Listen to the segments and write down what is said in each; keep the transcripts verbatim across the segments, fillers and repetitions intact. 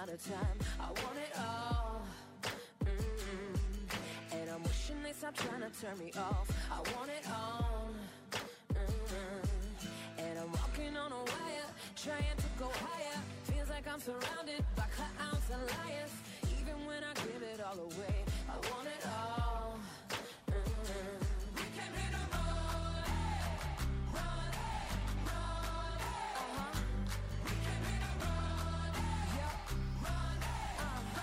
out of time. I want it all. Mm-hmm. And I'm wishing they stop trying to turn me off. I want it all. Mm-hmm. And I'm walking on a wire, trying to go higher. Feels like I'm surrounded by clowns and liars. Even when I give it all away, I want it all. Mm-hmm. We came here to run, run, run. Uh-huh. We came here to run, yeah, run, uh-huh.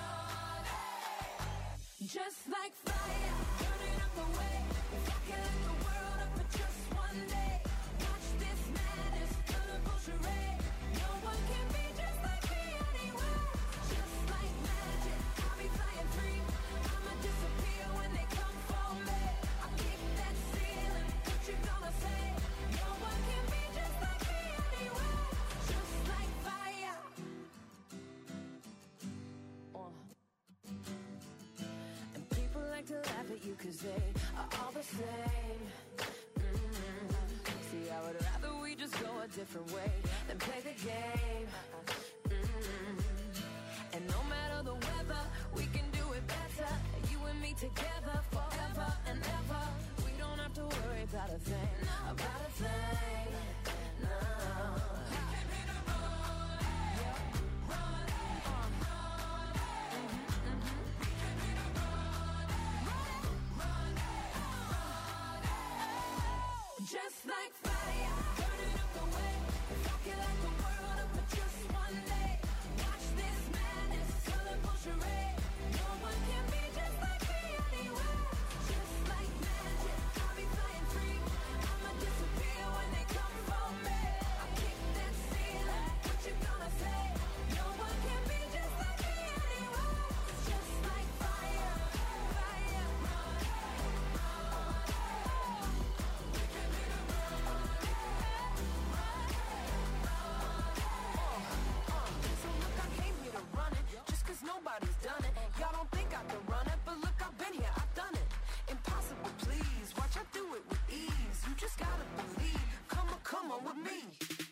Just like fire, burning up the way. If I can light the world up for just one day, watch this madness, colorful charade. No one can be just like me anywhere. Just like magic, I'll be flying free. I'ma disappear when they come for me. I kick that ceiling, what you gonna say? No one can be just like me anywhere. Just like fire. Uh. And people like to laugh at you cause they are all the same. Mm-hmm. See, I would rather we just go a different way than play the game. Mm-hmm. And no matter the weather, we can do it better. You and me together forever and ever. We don't have to worry about a thing, about a thing, no. Just like fire, burning up the way. If I can light the world up for just one day, watch this madness, colorful charade. No one can be just like me anywhere. Just like magic, I'll be flying free. I'ma disappear when they come for me. I kick that ceiling, what you gonna say? No one can be just like me anywhere. Just like fire, fire. Just cause nobody's done it. Y'all don't think I can run it, but look, I've been here, I've done it. Impossible, please, watch I do it with ease. You just gotta believe, come on, come on with me.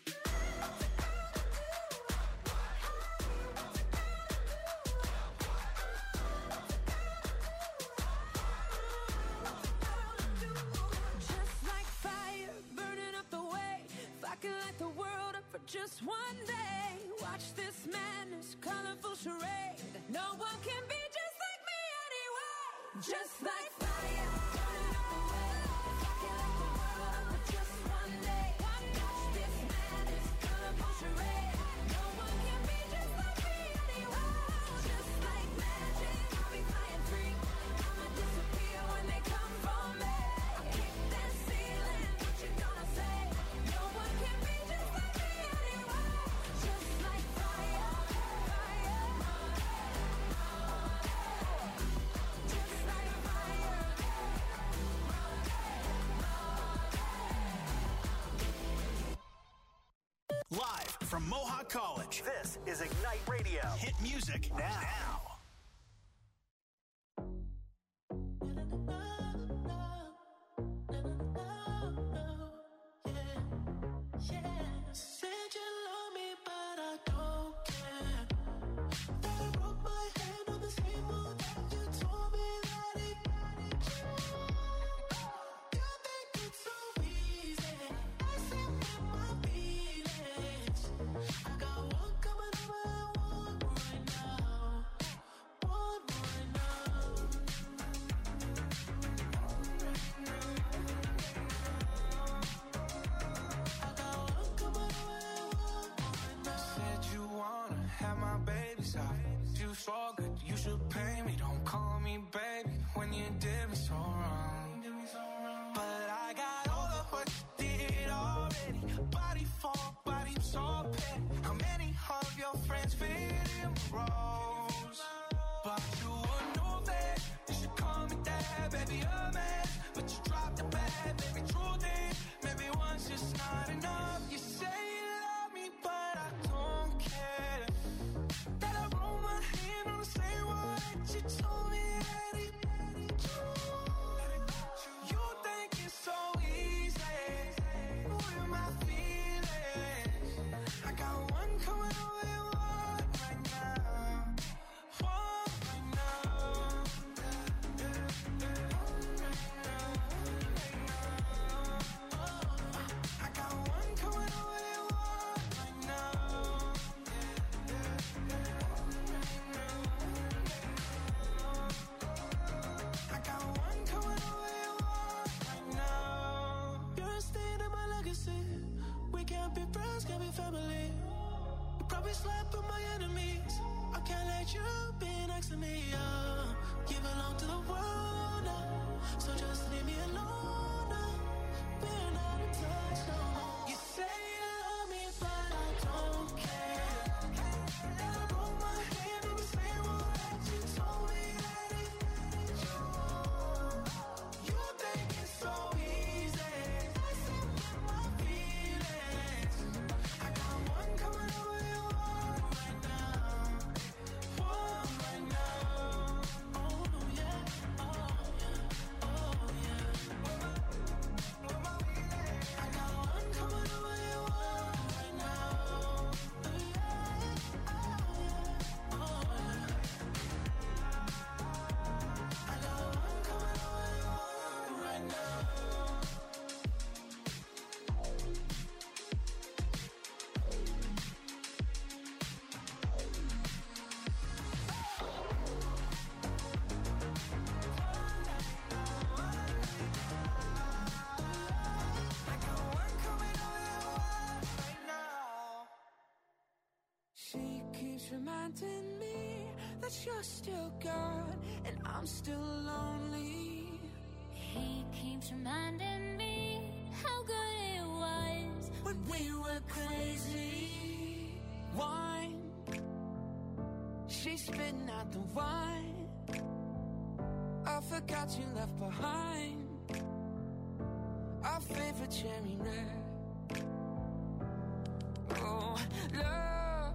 Just like fire, burning up the way. If I can light the world up for just one day, watch this madness, colorful charade. No one can be just like me anyway. Just like fire, burning up the way. If I can light the world up for just one day, watch this madness, colorful charade. No one can be just like me anyway. Just like magic, I'll be flying free. I'ma disappear when they come for me. I kick that ceiling, what you gonna say? No one can be just like me anyway. Just like fire, fire. Just like fire. Live from Mohawk College, This is Ignite Radio. hit music now. Said you love me, but I don't care. That I broke my hand on the same wall that you told me that it. You think it's so easy, messing with my feelings. I got one coming over and one right now, one right now. I got one coming over and one right now. Said you wanna have my baby side. You so good, you should pay me. Don't call me baby when you did me so wrong. But I got all of what you did already. Body for body, I'm so petty. How many of your friends fit in my roles? But you wouldn't know that. You should call me dad, baby, a man. But you dropped the bad, baby, truth is, maybe once just not enough. You say you love me, but I don't care. That I roll my hand on the same wall that you told me that it. You think it's so easy with my feelings. I got one coming over and one right now. can't be friends, can't be family. You probably slept with my enemies. I can't let you be next to me, yeah. You belong to the world now, so just leave me alone now. We're not in touch no more. You say you love me, but I don't care. And I broke my hand in the same way you told me that it you. You think it's so easy, messing with my feelings. I got one coming over your one right now, one right now. Oh yeah, oh yeah, oh yeah. I got one coming over your one right now. Oh yeah, oh yeah, oh yeah. I got one coming over your one right now. I got one coming over your one right now. She keeps reminding me that you're still gone and I'm still lonely. He keeps reminding me how good it was When we were crazy, wine. She's spitting out the wine. I forgot you left behind our favorite cherry red. Oh, love,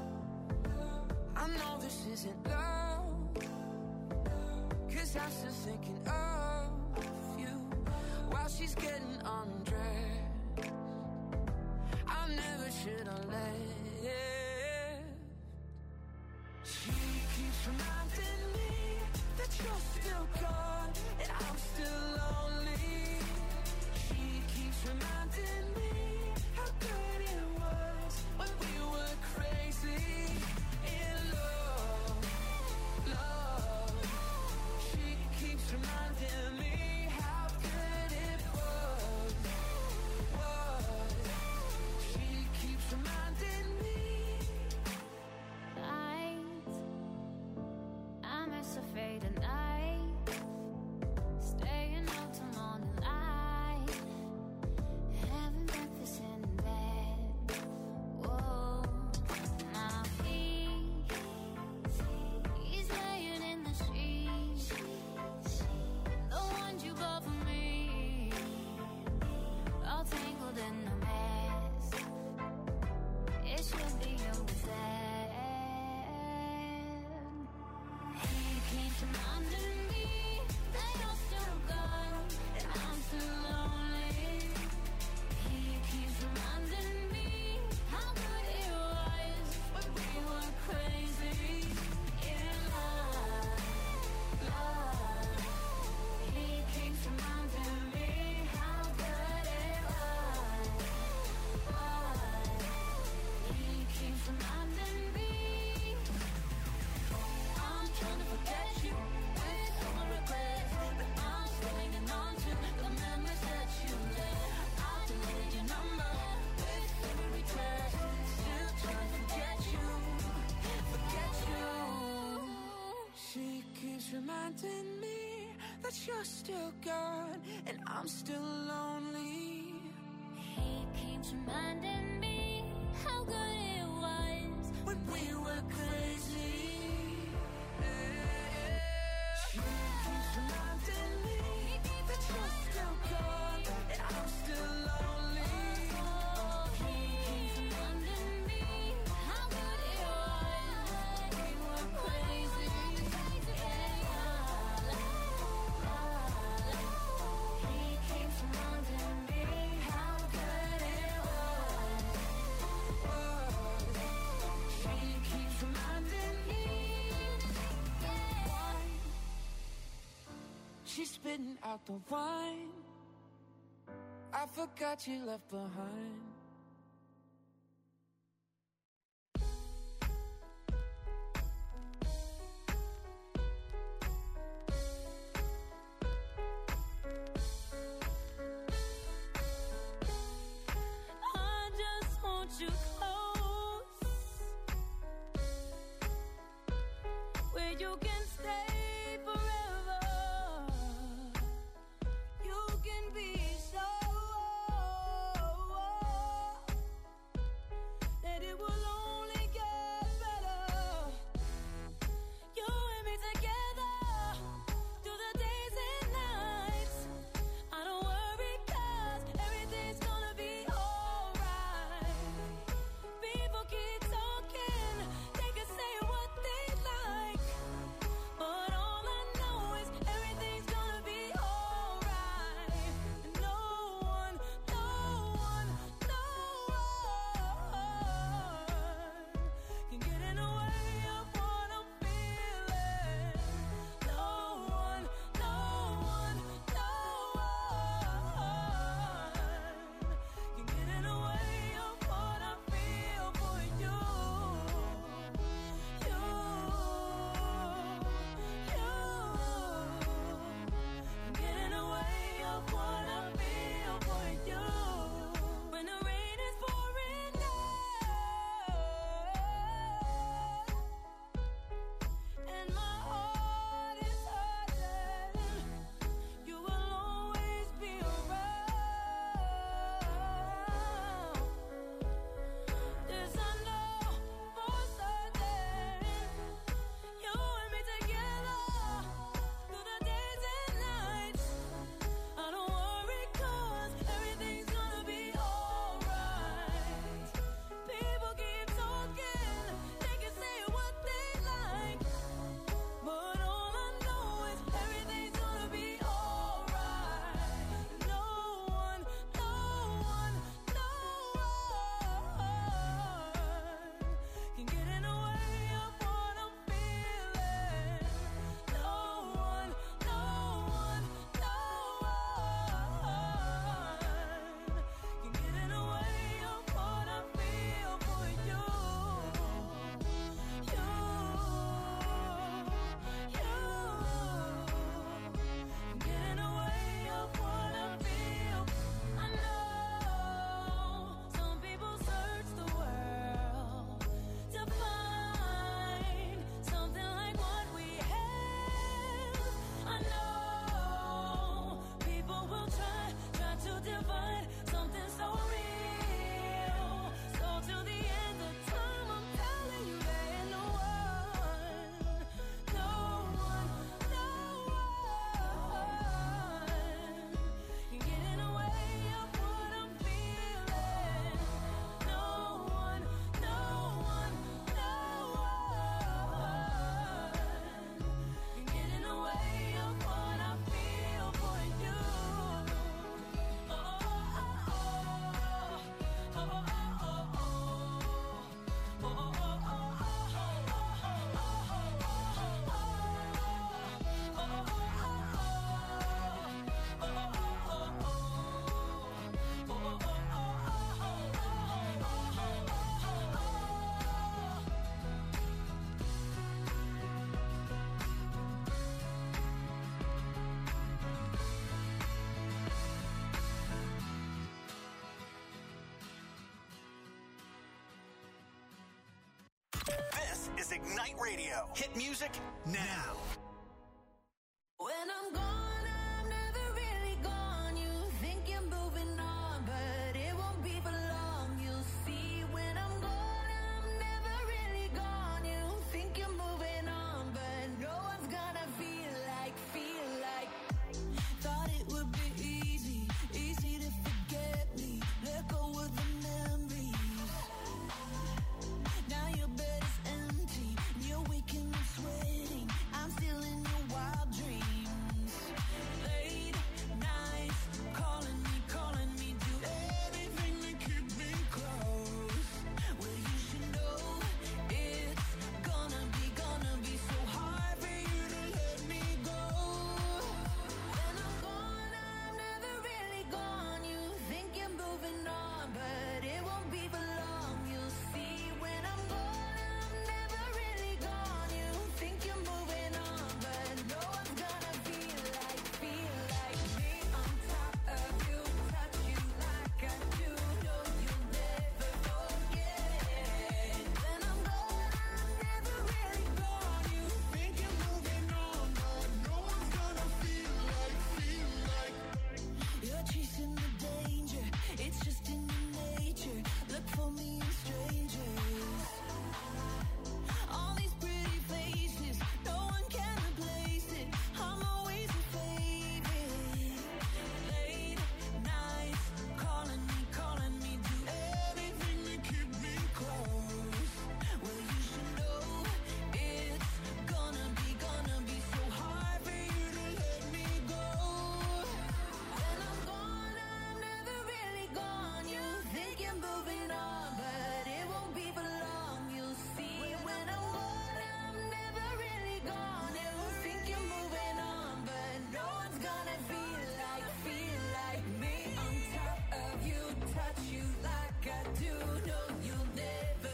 I know this isn't love, 'cause I'm still thinking of you while she's getting undressed. I never should have left. She keeps reminding me that you're still gone and I'm still lonely. She keeps reminding me how good it was when we were crazy in love, love. She keeps reminding me how good it was, was. She keeps reminding me. nights. I miss a faded night, staying out till morning light, having breakfast in bed. Whoa, now he, he's laying in the sheets, the ones you bought for me, all tangled in a mess. It should be over then. He keeps reminding me that you're still gone and I'm still lonely. He keeps reminding me how good it was when we were crazy in love, love. He keeps reminding me how good it was, was. He keeps reminding me I'm trying to forget you with all my regrets, but I'm still hanging on to the memories that you left. I deleted your number with every text, still trying to forget you, forget you. She keeps reminding me that you're still gone and I'm still lonely. He keeps reminding me how good it was When we were crazy, she keeps reminding me that you're still gone and I'm still lonely. He keeps reminding me how good it was when we were crazy. He keeps reminding me how good it was. She keeps reminding me. She's spitting out the wine. I forgot you left behind. I just Night Radio. Hit music now. When I'm gone, I'm never really gone. You think you're moving on, but it won't be for long. You'll see when I'm gone, I'm never really gone. You think you're moving on, but no one's gonna feel like, feel like. Thought it would be easy, easy to forget me. Let go of the memories. Now your bed is empty, and you're waking up sweating. I'm still in your wild dreams. Late nights, calling me, calling me, do anything to keep me close. Well, you should know it's gonna be, gonna be so hard for you to let me go. When I'm gone, I'm never really gone. You think you're moving on, but it won't be for long. You'll see when I'm gone, I'm never really gone. You think you're moving on, but no one's gonna feel like, feel like me on top of you, touch you like I do. No, you'll never forget. When I'm gone, I'm never really gone. You think you're moving on, but no one's gonna feel like, feel like. You're chasing the danger, it's just in your nature. Look for me in strangers. All these pretty faces, no one can replace it. I'm always your favorite. Late nights, calling me, calling me, do everything to keep me close. Well, you should know it's gonna be, gonna be so hard for you to let me go. When I'm gone, I'm never really gone. You think you're moving on, but it won't be for long. You'll see when I'm gone, I'm never really gone. You think you're moving on, but no one's gonna feel like, feel like me on top of you, touch you like I do. No, you'll never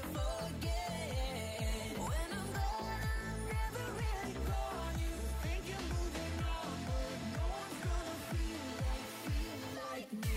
forget. When I'm gone, I'm never really gone. You think you're moving on, but no one's gonna feel like, feel like me.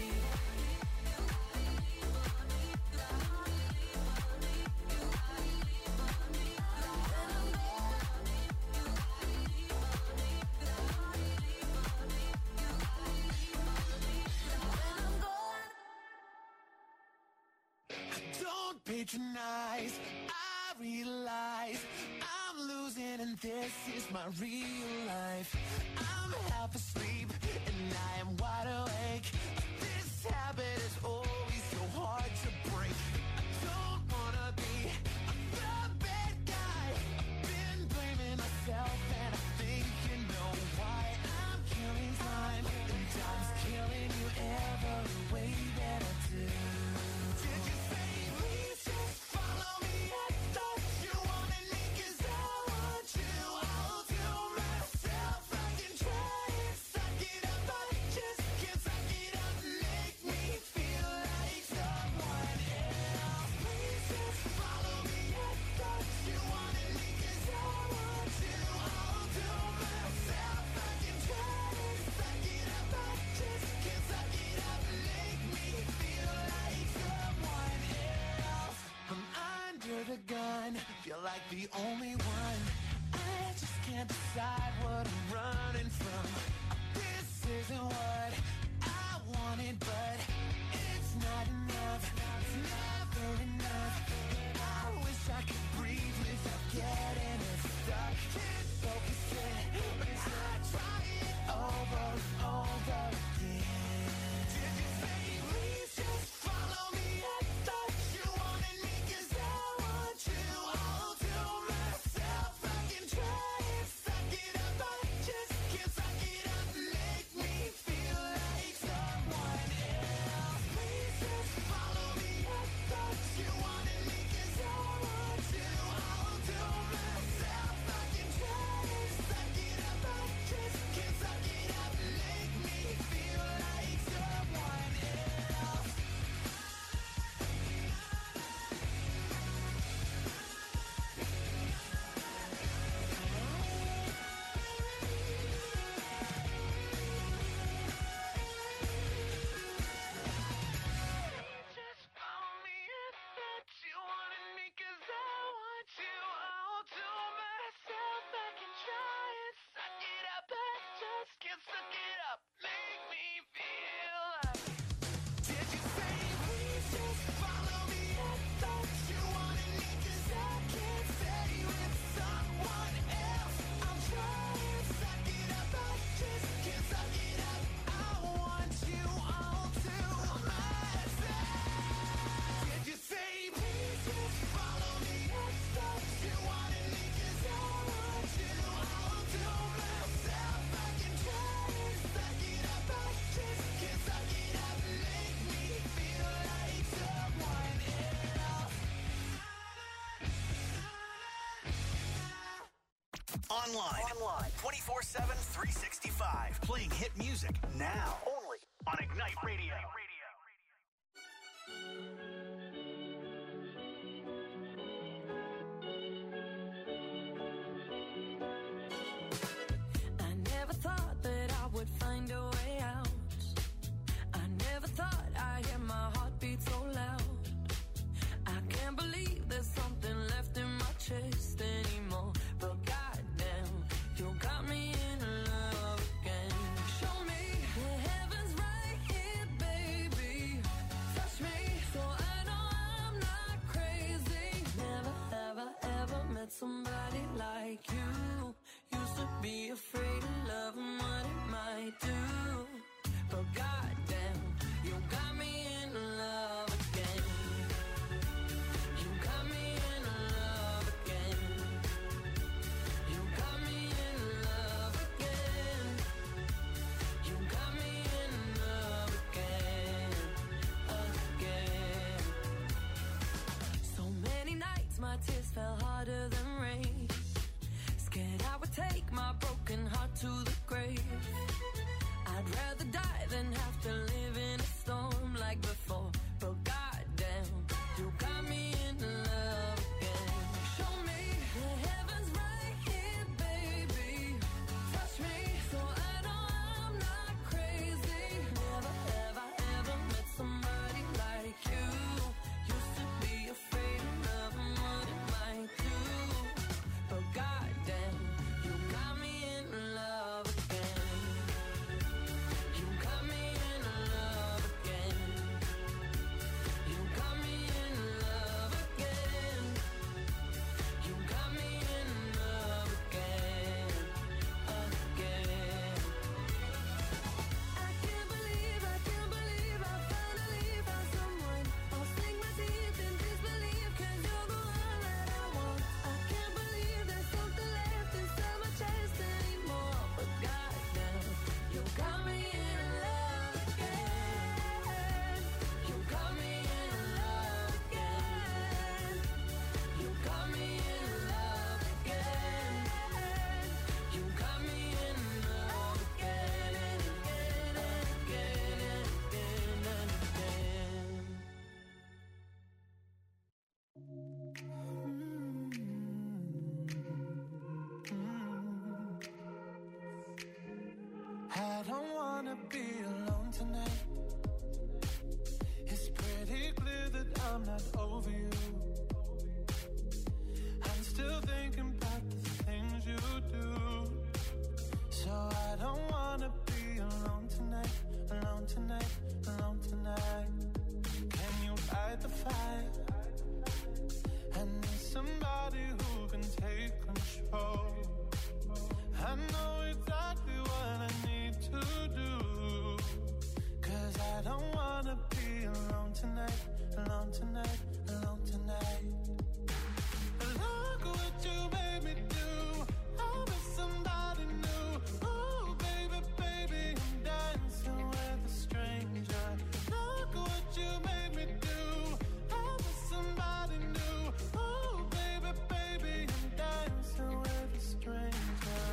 Don't patronize, I realize I'm losing and this is my real life. I'm half asleep and I am wide awake. This habit is always so hard to break. I don't wanna be the bad guy. I've been blaming myself and I think you know why. I'm killing time and time's killing you every way that I do. Did you say please just follow me? I thought you wanted me 'cause I want you. I'll do myself. I can try and suck it up. I just can't suck it up. Make me feel like someone else. Please just follow me. I thought you wanted me 'cause I want you. I'll do myself. I can try and suck it up. I just can't suck it up. Make me feel like someone else. I'm under the gun, feel like the only one. I just can't decide what I'm running from. This isn't what I wanted, but it's not enough. It's never enough. I wish I could breathe without getting it stuck. Can't focus it, but I try it over and over again. Did you say please just follow me? I thought you wanted me 'cause I want you. I'll do myself. I can try and suck it up. I just can't suck it up. Make me feel like Online. Online. twenty-four seven, three sixty-five. Playing hit music now. Only on Ignite Radio. I never thought that I would find a way out. I never thought I'd hear my heartbeat so loud. I can't believe there's something left in my chest anymore. But goddamn, you got me in love again. Show me the heavens right here, baby. Touch me so I know I'm not crazy. Never, ever, ever met somebody like you. Used to be afraid of love and what it might do. But goddamn, you got me in love again. You got me in love again. You got me in love again. You got me in love again, again. So many nights my tears fell harder than rain. Scared I would take my broken heart to the grave. I'd rather die than have to live in a storm like before. But goddamn, you got me in love again. Show me the heavens right here, baby. Touch me so I know I'm not crazy. Never, ever, ever met somebody like you. Used to be afraid of love and what it might do. But goddamn, you got me in love again. You got me in love again. You got me in love again. You got me in love again, again. I can't believe, I can't believe I finally found someone. I'll sink my teeth in disbelief 'cause you're the one that I want. I can't believe there's something left inside my chest anymore. But goddamn, you got me in love again. You got me in love again. You got me in love again. You got me in love again and again and again and again and again. I don't wanna be alone tonight. It's pretty clear that I'm not over you. I'm still thinking about the things you do. So I don't wanna be alone tonight, alone tonight, alone tonight. Can you fight the fight? I need somebody who can take control. I know exactly what I need to do. 'Cause I don't wanna be alone tonight, alone tonight, alone tonight. Look what you made me do. I was somebody new. Oh, baby, baby, I'm dancing with a stranger. Look what you made me do. I was somebody new. Oh, baby, baby, I'm dancing with a stranger.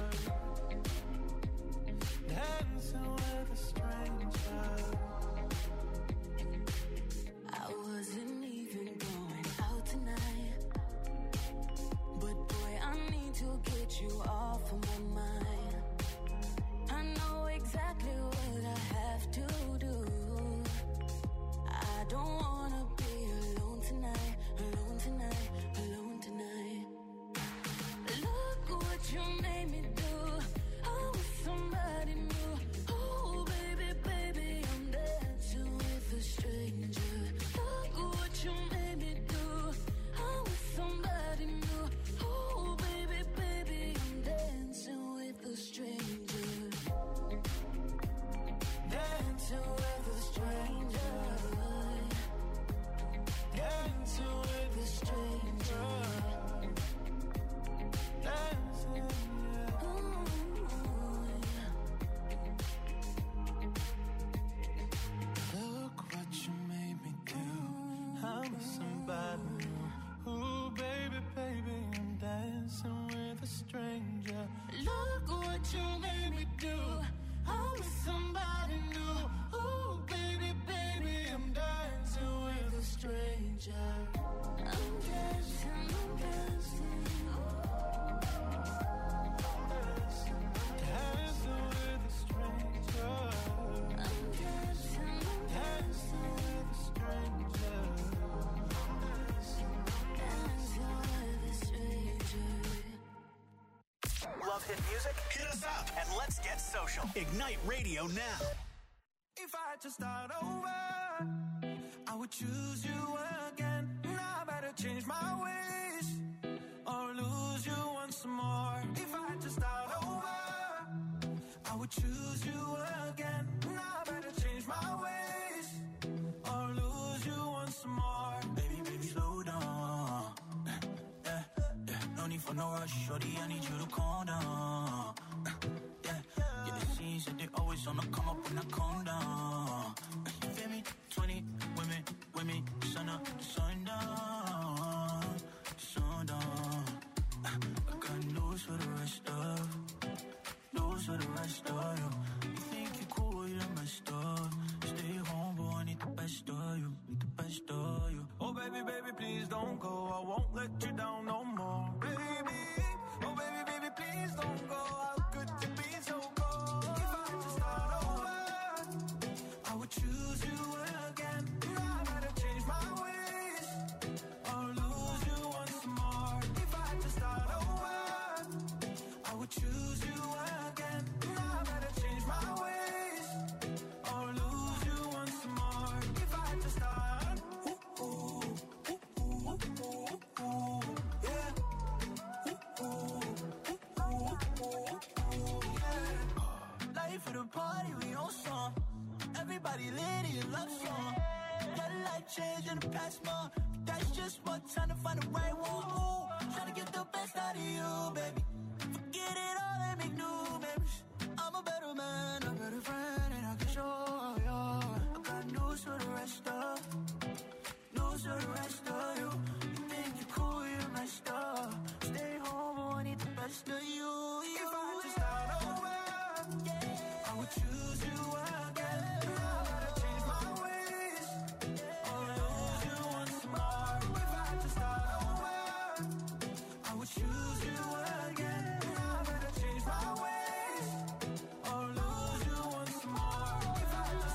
Dancing with a stranger. I wasn't even going out tonight, but boy, I need to get you off of my mind. I know exactly what I have to do. I don't wanna be alone tonight, alone tonight, alone tonight. Look what you made me do. I was somebody new. Oh, baby, baby, I'm dancing with a stranger. Look what you made me do. I was somebody new. Oh, baby, baby, I'm dancing with a stranger. Dancing with a stranger. hit music? Hit us up and let's get social. Ignite Radio now. If I had to start over, I would choose you again. Now I better change my ways or lose you once more. If I had to start over, I would choose you again. Now I better change my ways or lose you once more. Baby, baby, slow down. Yeah, yeah, no need for no rush, shorty, I need you to calm down. Yeah, yeah, the scenes that they always on the come up when I calm down. You feel me? twenty women, women, sun up, sun down, sun down. I got news for the rest of, news for the rest of you. You think you cool, you're messed up. Stay home, boy, I need the best of you, need the best of you. Oh baby, baby, please don't go, I won't let you down no more. Baby, oh baby, baby, please don't go. How could you be so cold? If I had to start over, I would choose you again. Now I gotta change my ways or lose you once more. If I had to start over, I would choose you again. Now I gotta change my ways or lose you once more. If I had to start, ooh, ooh, ooh, ooh, ooh, ooh, yeah. Ooh, ooh, ooh, ooh, ooh, yeah. Life of the party, we on song. Everybody lit in love song. Your life changed in the past month. That's just one time to find the right one. Ooh, trying to get the best out of you, baby. Forget it all and make new memories. I'm a better man, a better friend, and I can show you. I got news for the rest of, news for the rest of you. You think you're cool, you're messed up. Stay home, but I need the best of you. If I had to start over, I would choose you again. Now I gotta change my ways or lose you once more. If I had to start over, I would choose you again. Now I gotta change my ways or lose you once more. If I had to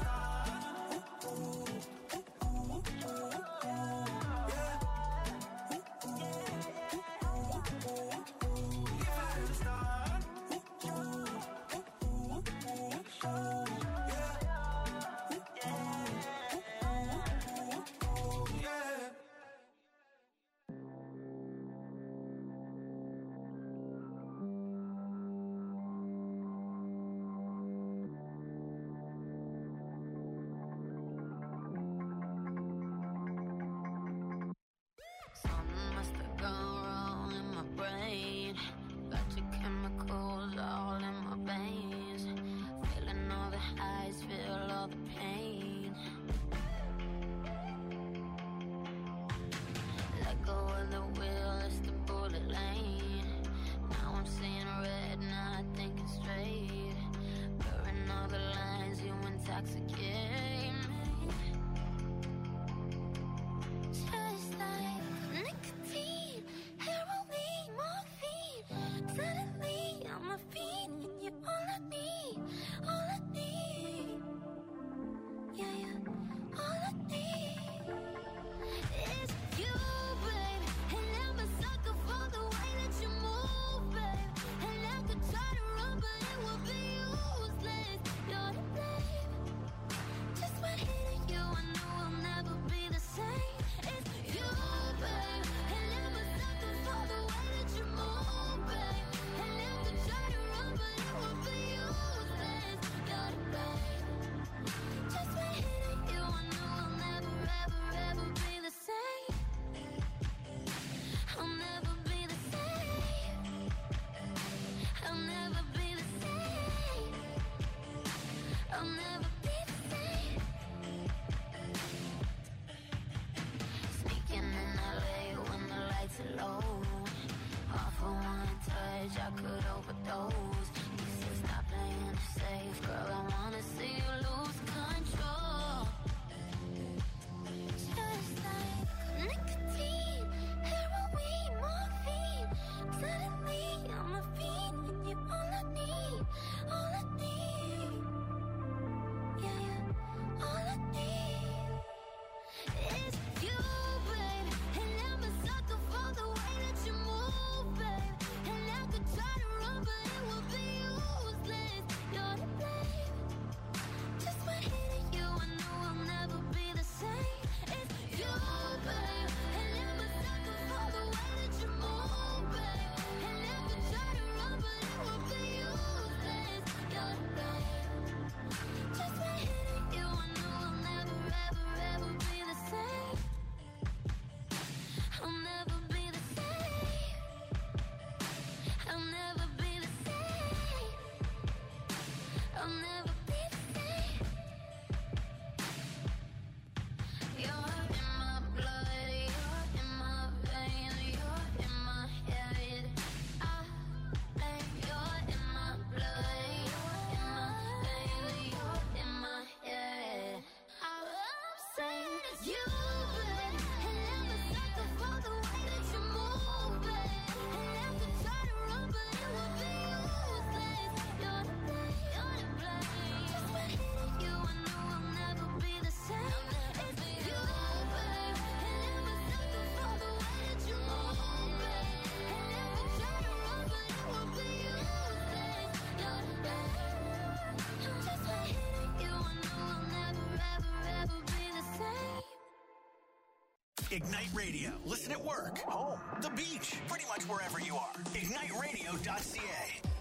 you, babe. And I'm a sucker for the way that you move, babe. And I could try to run, but it would be useless. You're to blame, you're to blame. Just by hitting you, I know I'll never be the same. It's you, babe. And I'm a sucker for the way that you move, babe. And I could try to run, but it would be useless. You're to blame. Just by hitting you, I know I'll never, ever, ever be the same. Ignite Radio. Listen at work, home, the beach, pretty much wherever you are. ignite radio dot c a.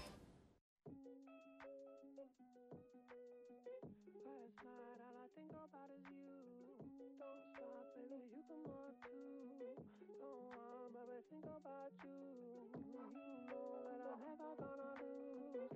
Last night, all I think about is you. Don't stop, baby, you can want to. Don't want, baby, think about you. You know that I'm never gonna lose.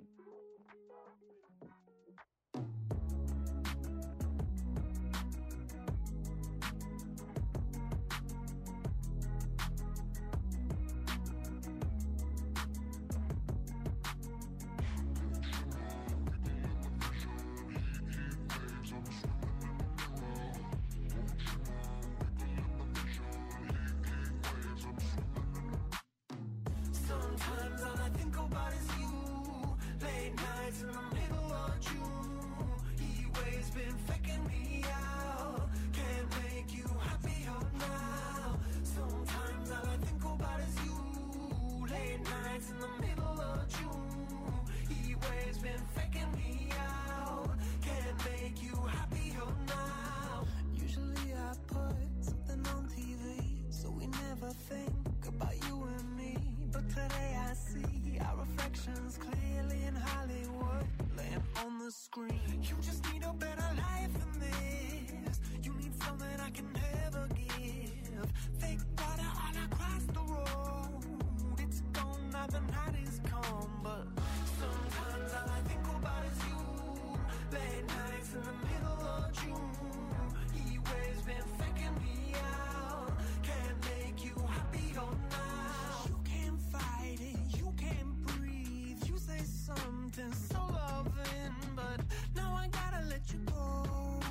Sometimes all I think about is you. Late nights in the middle of June. He waves been faking me out. Can't make you happier now. Sometimes all I think about is you. Late nights in the middle of June. He waves been faking me out. Can't make you happier now. Usually I put something on T V, so we never think about you and me. But today I see our reflections clearly in Hollywood, laying on the screen. You just need a better life than this. You need something I can never give. Fake water all across the road. It's gone now, the night is come. But sometimes all I think about is you. Late nights in the middle of June. He waves been faking me out. Can't make you happier now. You can't fight it, you can't breathe. You say something so loving, but now I gotta let you go.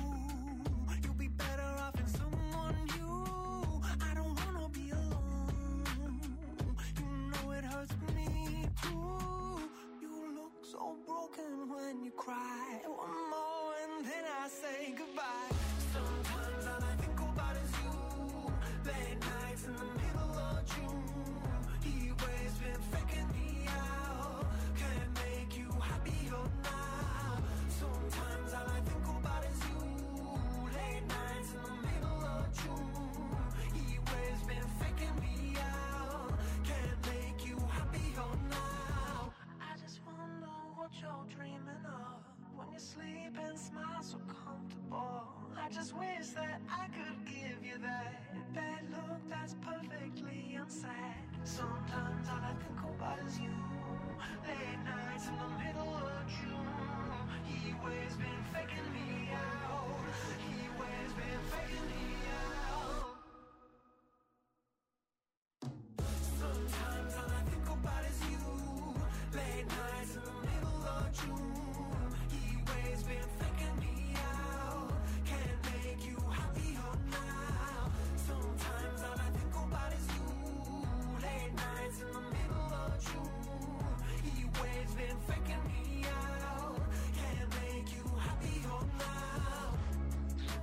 You'll be better off in someone new. I don't wanna be alone. You know it hurts me too. You look so broken when you cry. One more and then I say goodbye. Sometimes all I think about is you. Late nights in the middle of June. He waves been faking me out. Can't make you happier now. Sometimes all I think about is you. Late nights in the middle of June. He waves been faking me out. Can't make you happier now. I just wonder what you're dreaming of when you sleep and smile so comfortable. I just wish that I could give you that bad look that's perfectly unsaid. Sometimes all I think about is you. Late nights in the middle of June. He waves been faking me out. He waves been faking me out. Sometimes all I think about is you. Late nights in the middle of June. He waves been faking me out. Can't make you happier now. Sometimes all I think about is you. Late nights in the middle of June. He waves been faking me out. Can't make you happier now.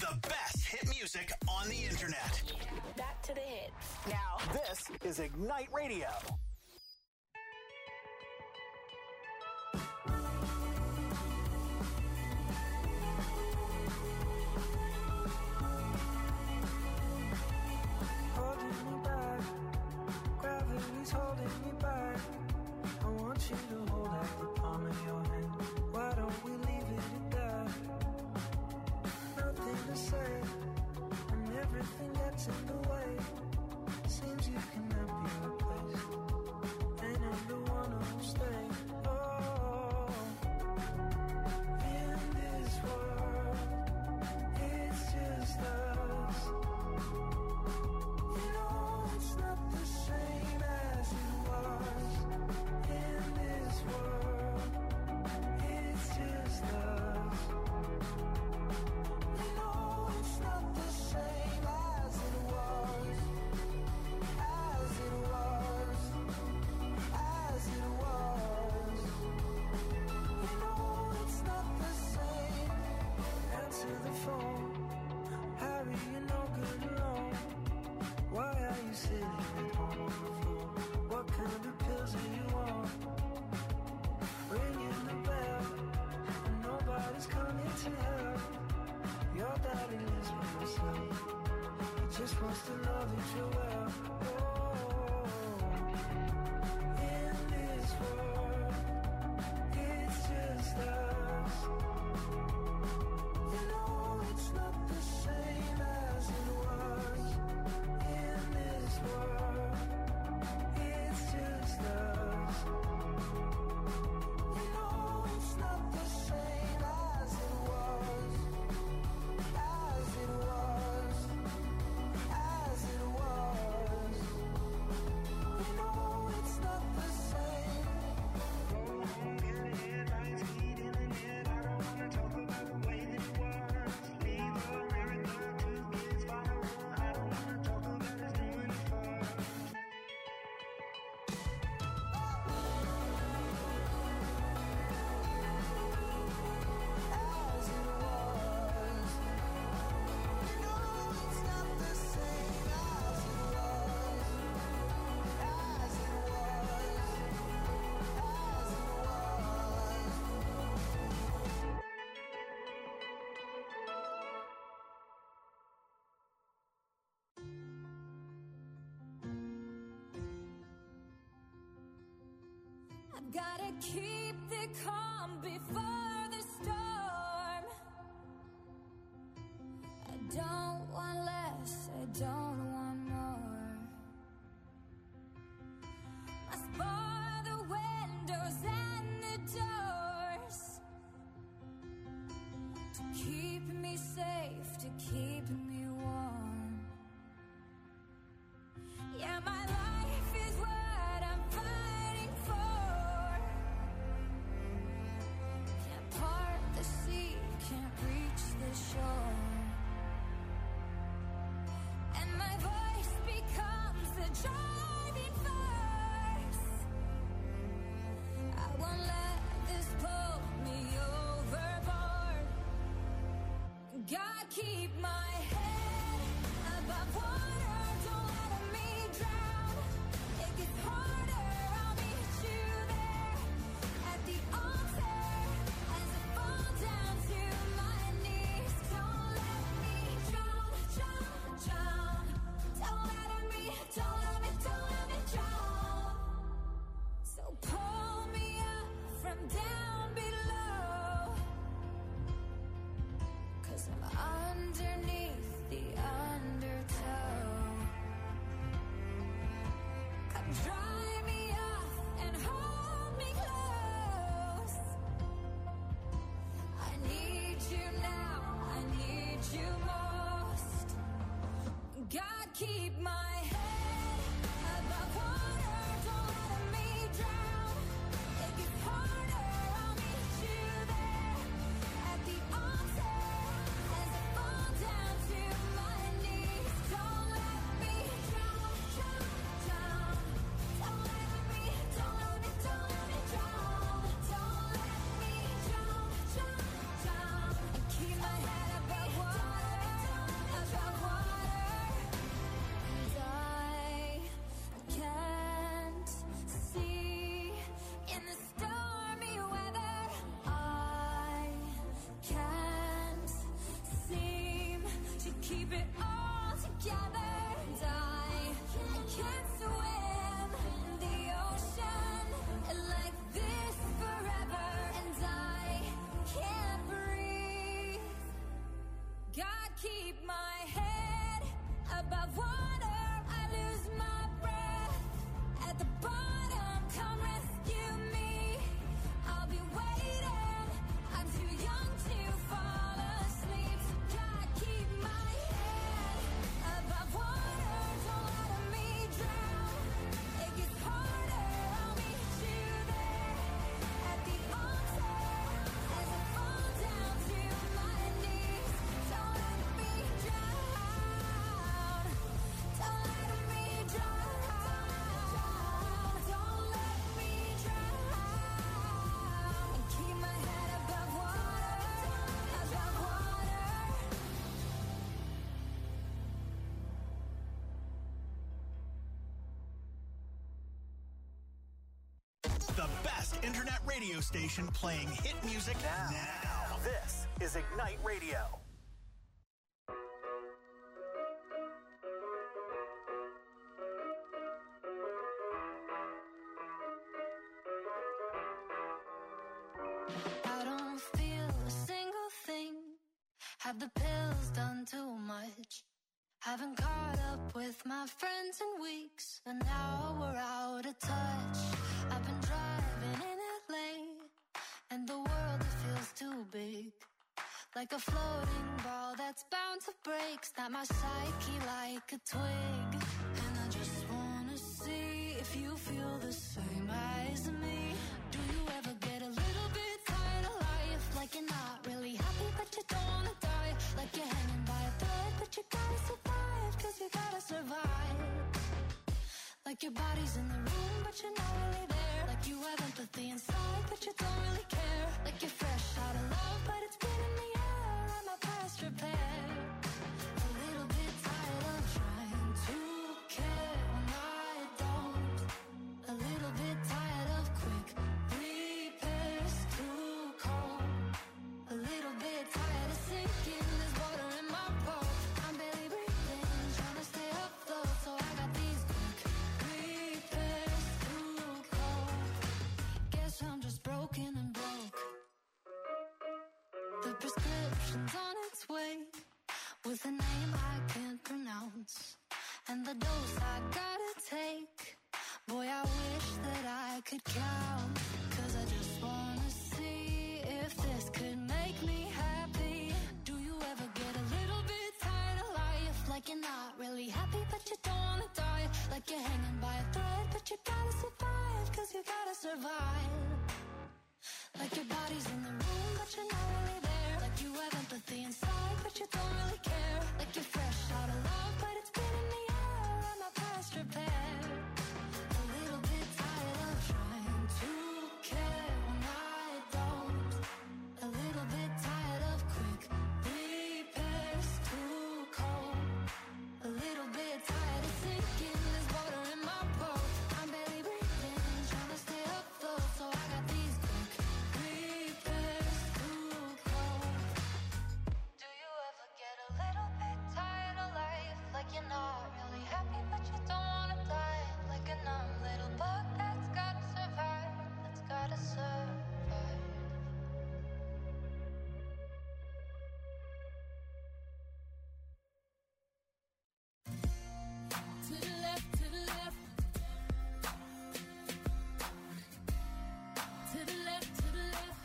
The best hit music on the internet. Back to the hits. Now, this is Ignite Radio. Holding me back, gravity's holding me back. I want you to hold out the palm of your hand. Why don't we leave it at that? Nothing to say, and everything gets in the way. Seems you cannot be replaced, and I'm the one who'll stay. Oh, in this world, it's just us. You know it's not the same as it was. In this world, it's just us. You know it's not the same as it was. As it was. As it was. You know it's not the same. Answer the phone. Harry, you're no good alone. Why are you sitting at home on the floor? What kind of pills do you want? Ringing the bell, and nobody's coming to help. Your daddy lives by himself. He just wants to know that you're well. Oh, in this world, it's just us. You know it's not the same as it was. In this world, it's just us. You know it's not the same as it was. As it was. As it was. You know it's not the same. Oh, get it, eyes heating in it. I don't wanna talk about the way that it was. Leave America, two kids follow. I don't wanna talk about us doing it first. As it was. You know it's not the same as it was. As it was. As it was. I gotta keep the calm before the storm. I don't want less, I don't want more. Must bar the windows and the doors to keep me safe, to keep me warm. Yeah, my life is what I'm fighting for. Can't part the sea, can't reach the shore. And my voice becomes the driving force. I won't let this pull me overboard. God, keep my head above water, don't let me drown. It gets harder, I'll meet you there at the altar as I fall down to my knees. Don't let me drown, drown, drown. Don't let me, don't let me, don't let me drown. So pull me up from down below, 'cause I'm underneath the undertow. Come dry me off and hold me close. I need you now, I need you most. God, keep my head above water, don't let me drown. It gets harder, I'll meet you there at the altar as I fall down to my knees. Don't let me drown, drown, drown. Don't let me, don't let me, don't let me drown. Don't let me drown, drown, drown. And keep my head above water. internet radio station playing hit music now. now. This is Ignite Radio. I don't feel a single thing. Have the pills done too much? Haven't caught up with my friends in weeks, and now we're out of touch. I've been driving in L A, and the world, it feels too big. Like a floating ball that's bound to break. Snap my psyche like a twig. And I just wanna see if you feel the same as me. Do you ever get a little bit tired of life? Like you're not really happy, but you don't wanna die. Like you're hanging by a thread, but you gotta survive, cause you gotta survive. Like your body's in the room, but you're not really there. Like you have empathy inside, but you don't really care. Like you're fresh out of love, but it's been in the air. I'm a past repair. A little bit tired of trying to care when I don't. A little bit tired of quick repairs, too cold. A little bit tired of sinking, there's water in my boat. I'm barely breathing, trying to stay afloat, so I got these quick repairs, too cold. Guess I'm just broken and broke. The prescription's on its way, with a name I can't pronounce, and the dose I gotta take. Boy, I wish that I could count, cause I just wanna see if this could make me happy. Do you ever get a little bit tired of life? Like you're not really happy, but you don't wanna die. Like you're hanging by a thread, but you gotta survive, cause you gotta survive. Like your body's in the room, but you're not really there. Like you have empathy inside, but you don't really care. Like you're fresh out of love, but it's been in the air. I'm a past repair. A little bit tired of trying to care when I don't. A little bit tired of quick repairs, too cold. A little bit tired of sinking, there's water in my boat. I'm barely breathing, trying to stay afloat, so I got these quick repairs, too cold. Do you ever get a little bit tired of life? Like you're not really happy, but you don't wanna die. Like a numb little bug that's gotta survive, that's gotta survive. To the left, to the left. To the left, to the left.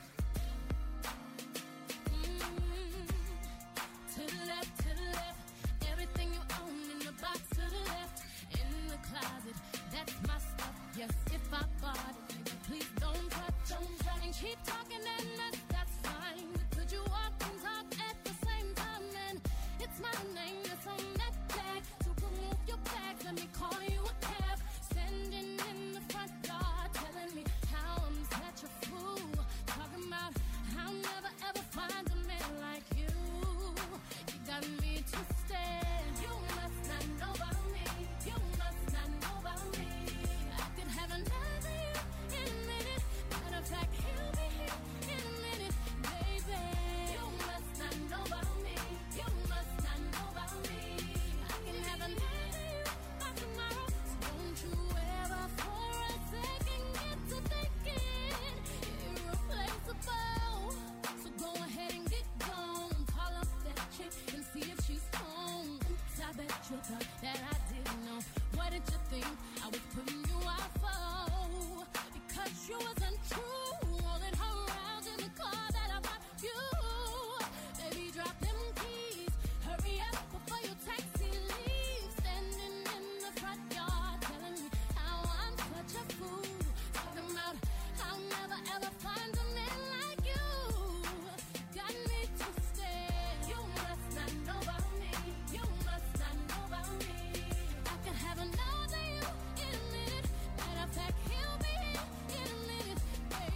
Mm. To the left, to the left. Everything you own in the box to the left. In the closet, that's my stuff. Yes, if I bought it, baby, please don't touch. Don't touch. And keep talking and that's, that's fine. Could you walk and talk at the same time? And it's my name that's on that tag. So remove your bag, let me call you a cab. Standing in the front yard, telling me how I'm such a fool. Talking about how I'll never ever find a man like you. You got me twisted. You must not know about me. You must not know about me. I could have another you in a minute. Matter of fact, he'll be here in a minute, baby. You must not know about me. You must not know about me. I can have another you by tomorrow. So don't you ever for a second get to thinking irreplaceable. So go ahead and get gone. Call up that chick and see if she's home. Oops, I bet you thought that I didn't know. What did you think I was putting you out for? Because you wasn't true. Rolling her around in the car that I bought you. Baby, drop them keys. Hurry up before your taxi leaves. Standing in the front yard, telling me how I'm such a fool. Talking about how I'll never ever find a man like you. Got me twisted. You must not know about me. You must not know about me. I could have another you in a minute. Matter of fact, he'll be here in a minute, baby.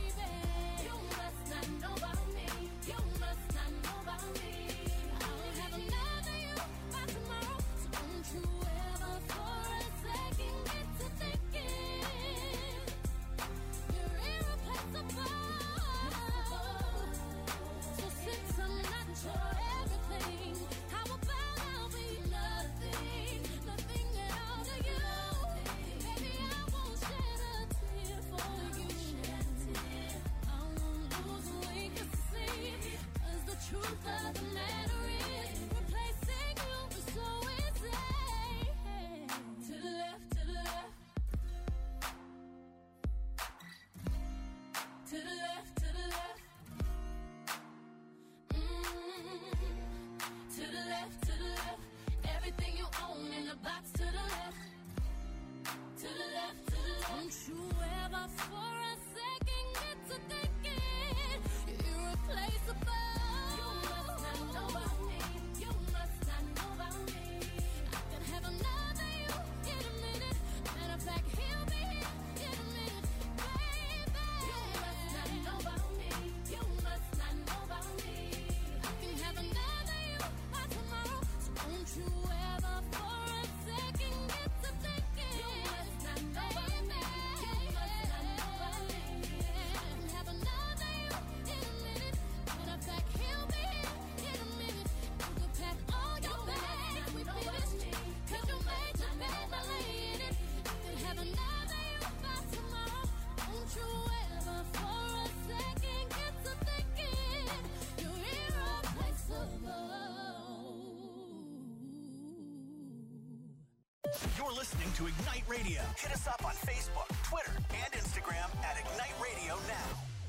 ever for a second get to thinking you're irreplaceable. You must not know about me. You must not know about me. I can have another you in a minute. Matter of fact, he'll be here in a minute, baby. You must not know about me. You must not know about me. I can have another you by tomorrow. So don't you ever for a second get to thinking you must not know about me. You must not know about me. I can have another you in a minute. Matter of fact, he'll be here in a minute. You can pack all your bags, we finished. Cause you made your bed, now lay in it. I can have another you by tomorrow. Don't you ever for a second get to thinking you're irreplaceable. You're listening to Ignite Radio. Hit us up on Facebook, Twitter, and Instagram at Ignite Radio Now.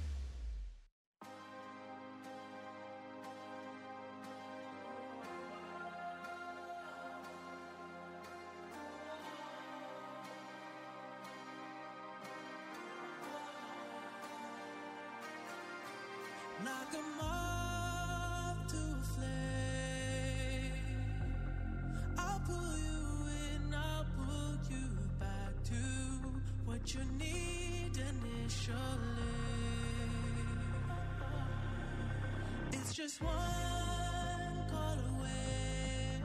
Knock 'em off to a flame. I'll pull you in, I'll pull you back to what you need initially. It's just one call away,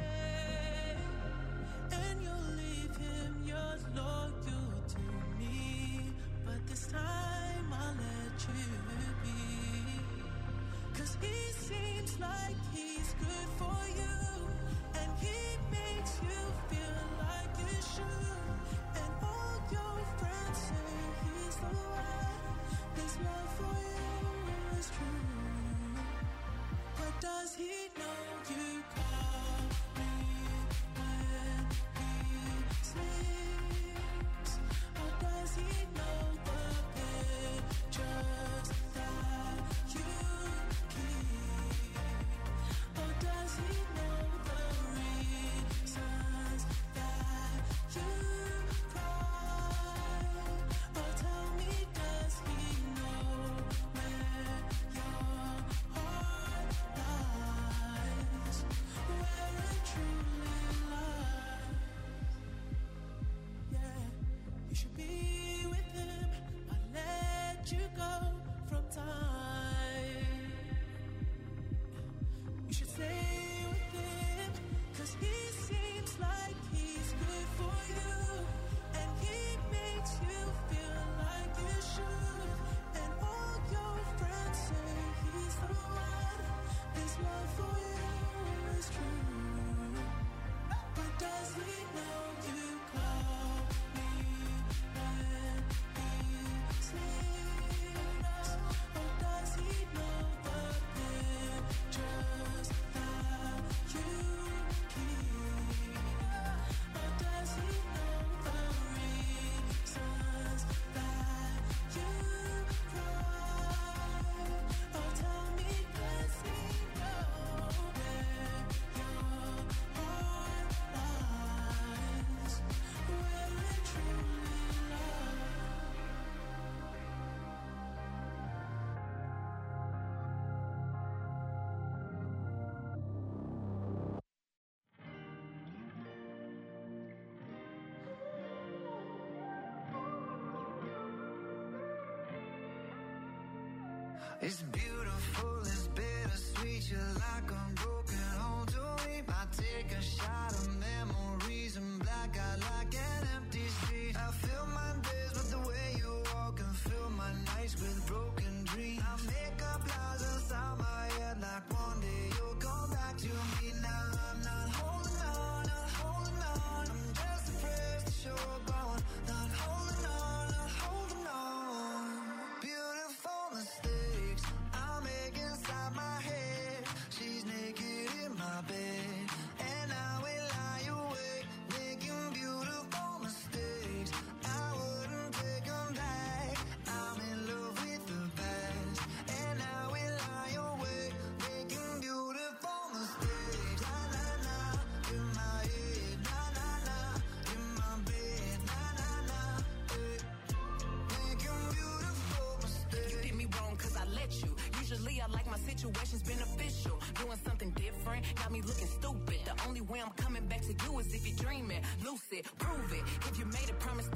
and you'll leave him yours loyal to me. But this time I'll let you be. Cause he seems like he's good for you, and he makes you feel like you should. And all your friends say he's the one. His love for you is true. But does he know you call me when he sleeps? Or does he know the pictures that you keep? Or does he know the reasons that you cry? Or tell me, does he know where your heart lies? Where it truly lies? Yeah, you should be with him. I let you go from time. You should stay with him, cause he seems like he's good for you, and he makes you feel like you should. And all your friends say he's the one. His love for you is true. But does he know you call me when he sleeps? Or does he know the pictures that you keep? Or does he know the reasons that you cry? Or tell me, does he know where your heart lies? Where it truly lies? It's beautiful, it's bittersweet. You're like a broken home to me. I take a shot of memories and black out like an empty street. I fill my days with the way you walk and fill my nights with broken dreams. I make up lies inside my head like one day you'll come back to me. Now I'm not holding on, not holding on. I'm just afraid to show up on. Not holding on, not holding on. Beautiful mistakes I make inside my head. She's naked in my bed, and I will lie awake, making beautiful I like my situation's beneficial. Doing something different, got me looking stupid. The only way I'm coming back to you is if you're dreaming. Lucid, prove it. If you made a promise